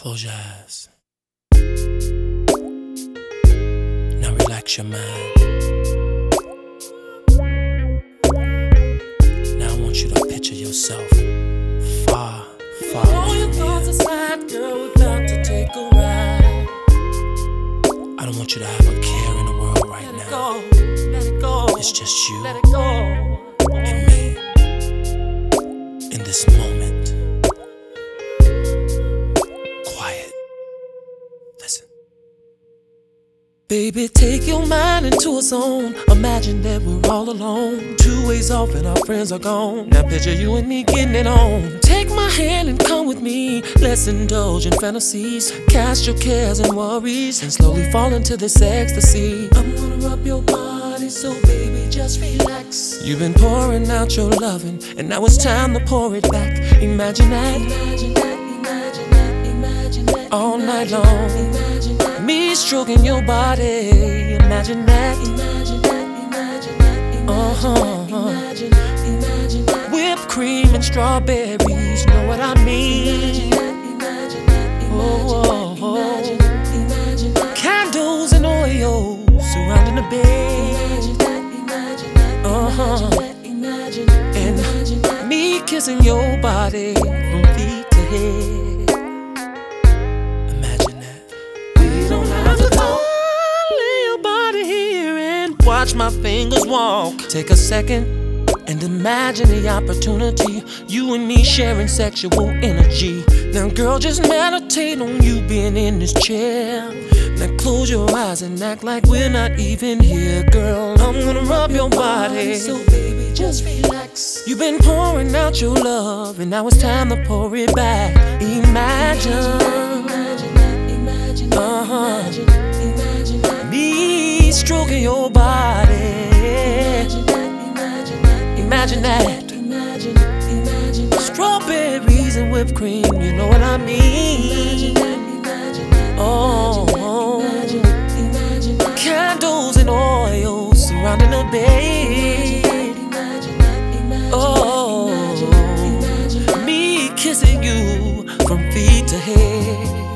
Close your eyes. Now relax your mind. Now I want you to picture yourself far, far All away your from thoughts here. aside, girl, we're about to take a ride. I don't want you to have a care in the world right Let it now. go, let it go. It's just you Let it go. and me in this moment. Quiet. Listen. Baby, take your mind into a zone. Imagine that we're all alone, 2 ways off and our friends are gone. Now picture you and me getting it on. Take my hand and come with me. Let's indulge in fantasies. Cast your cares and worries and slowly fall into this ecstasy. I'm gonna rub your body, so baby, just relax. You've been pouring out your loving, and now it's time to pour it back. Imagine that, imagine that, imagine that, imagine that, all night long. Imagine that. Me stroking your body, imagine that, imagine that, imagine that, imagine that, imagine that. Whipped cream and strawberries, know what I mean? Imagine that, imagine that, imagine that. Candles and oil surrounding the bed, imagine that, imagine that, imagine that, imagine that. And me kissing your body from feet to head. Watch my fingers walk. Take a second and imagine the opportunity. You and me sharing sexual energy. Now girl, just meditate on you being in this chair. Now close your eyes and act like we're not even here. Girl, I'm gonna rub your body, so baby, just relax. You've been pouring out your love, and now it's time to pour it back. Imagine, imagine, imagine, me stroking your body. Imagine that, imagine that. Strawberries and whipped cream, you know what I mean? Oh, candles and oil surrounding the bed. Oh, me kissing you from feet to head.